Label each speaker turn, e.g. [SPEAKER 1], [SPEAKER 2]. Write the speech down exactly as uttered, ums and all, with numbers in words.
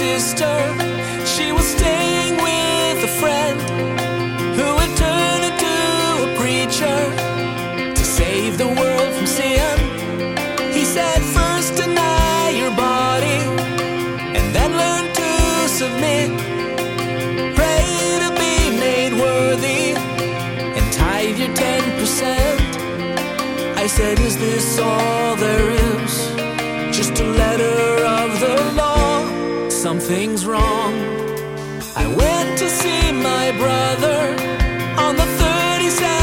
[SPEAKER 1] sister. She was staying with a friend who had turned into a preacher to save the world from sin. He said, first deny your body and then learn to submit. Pray to be made worthy and tithe your ten percent. I said, is this all there is? Just a letter of the law? Something's wrong. I went to see my brother on the thirty-second